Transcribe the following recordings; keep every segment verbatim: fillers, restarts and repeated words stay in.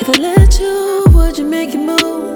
If I let you, would you make it move?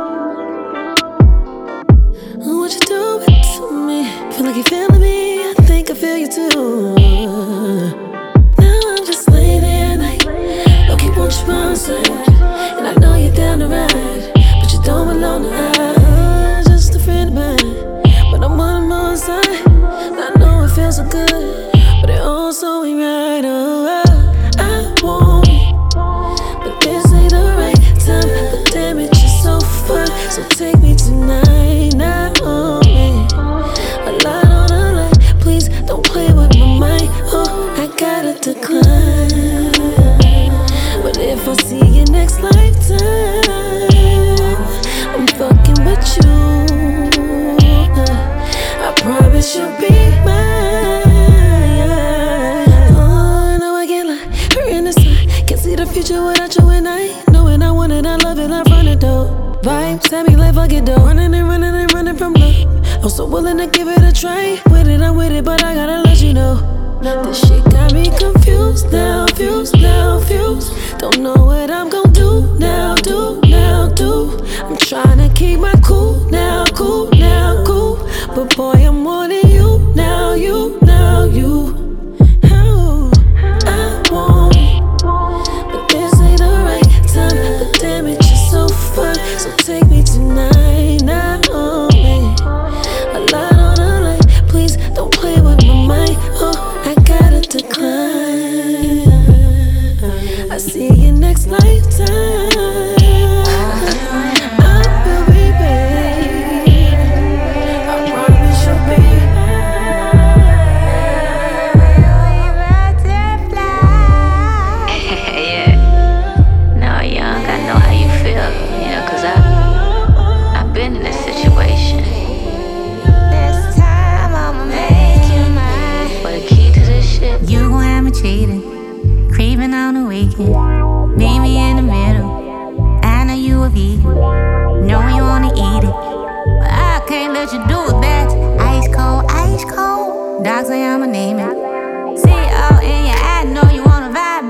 What you do it to me? Feel like you're feeling me, I think I feel you too. Now I'm just laying there at night. Don't keep on you by my side. And I know you're down to ride, but you don't belong to us. Just a friend of mine, but I'm on the more side. I know it feels so good, but it also ain't right. Oh, I want it, but this ain't the right time. But damn it, you're so fun. So take me tonight, not on me. A lot on the line, please don't play with my mind. Oh, I gotta decline. But if I see you next lifetime, I'm fucking with you. I promise you'll be mine. Oh, I know I get like her in the sun. Can't see the future without you and I. Knowing I want it, I love it, I run it though. Vibes, happy life, I get though. Running and running and running from love. I'm so willing to give it a try. With it, I'm with it, but I gotta let you know. This shit got me confused now, fused now, fused. Don't know what I'm gon' do now, do, now, do. I'm tryna keep my cool now, cool now, cool. But boy, I'm wanting you now, you, now, you. Oh, I want it, but this ain't the right time. But damn it, you're so fun. So take me tonight, not on me. A lot on the line, please don't play with my mind. Oh, I gotta decline. I see you next lifetime. I will be babe. I promise you'll be Yeah. No, young, I know how you feel, you know, cause I, I've been in this situation. This time I'ma make you mine. But the key to this shit, You gon' have me cheating, creeping on the weekend. Meet me in the middle. I know you a vegan, know you wanna eat it, but I can't let you do it, bitch. Ice cold, ice cold. Dogs say I'ma name it. See it all in your eye, know you wanna vibe.